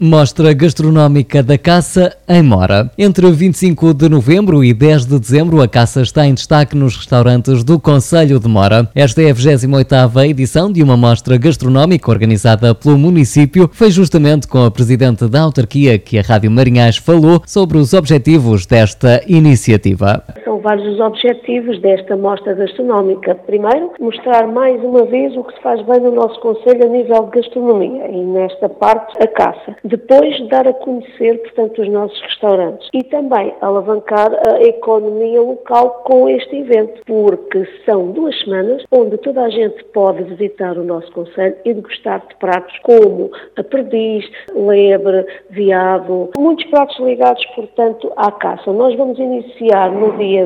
Mostra Gastronómica da Caça em Mora. Entre 25 de novembro e 10 de dezembro, a caça está em destaque nos restaurantes do Concelho de Mora. Esta é a 28ª edição de uma mostra gastronómica organizada pelo município. Foi justamente com a presidente da autarquia que a Rádio Marinhais falou sobre os objetivos desta iniciativa. São vários os objetivos desta mostra gastronómica. Primeiro, mostrar mais uma vez o que se faz bem no nosso concelho a nível de gastronomia e nesta parte a caça. Depois, dar a conhecer, portanto, os nossos restaurantes e também alavancar a economia local com este evento, porque são 2 semanas onde toda a gente pode visitar o nosso concelho e degustar de pratos como a perdiz, lebre, veado, muitos pratos ligados, portanto, à caça. Nós vamos iniciar no dia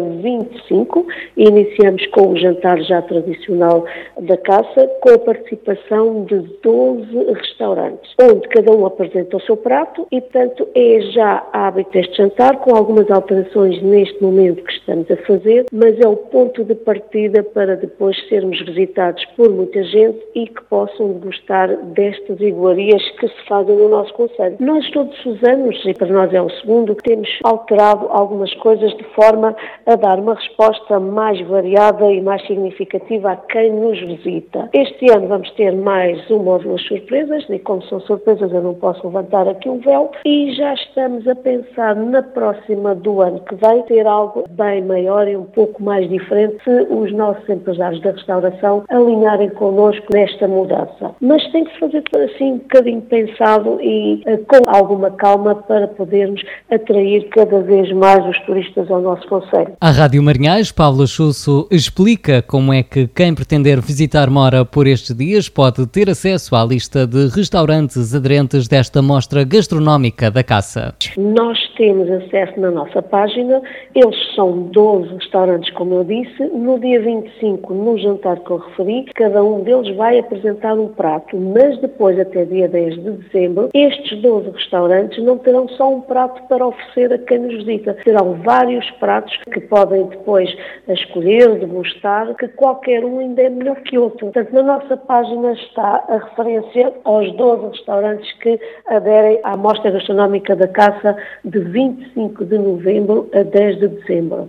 25 e iniciamos com o jantar já tradicional da caça, com a participação de 12 restaurantes, onde cada um apresenta o seu prato e, portanto, é já hábito este jantar, com algumas alterações neste momento que estamos a fazer, mas é o ponto de partida para depois sermos visitados por muita gente e que possam degustar destas iguarias que se fazem no nosso concelho. Nós todos os anos, e para nós é o segundo, temos alterado algumas coisas de forma a dar uma resposta mais variada e mais significativa a quem nos visita. Este ano vamos ter mais uma ou 2 surpresas, e como são surpresas eu não posso levantar aqui um véu, e já estamos a pensar na próxima do ano que vem ter algo bem maior e um pouco mais diferente se os nossos empresários da restauração alinharem connosco nesta mudança. Mas tem que se fazer assim um bocadinho pensado e com alguma calma para podermos atrair cada vez mais os turistas ao nosso concelho. À Rádio Marinhais, Paulo Chusso explica como é que quem pretender visitar Mora por estes dias pode ter acesso à lista de restaurantes aderentes desta mostra gastronómica da caça. Nós temos acesso na nossa página, eles são 12 restaurantes, como eu disse. No dia 25, no jantar que eu referi, cada um deles vai apresentar um prato, mas depois, até dia 10 de dezembro, estes 12 restaurantes não terão só um prato para oferecer a quem nos visita, terão vários pratos que podem depois escolher, degustar, que qualquer um ainda é melhor que outro. Portanto, na nossa página está a referência aos 12 restaurantes que aderem à Mostra Gastronómica da Caça de 25 de novembro a 10 de dezembro.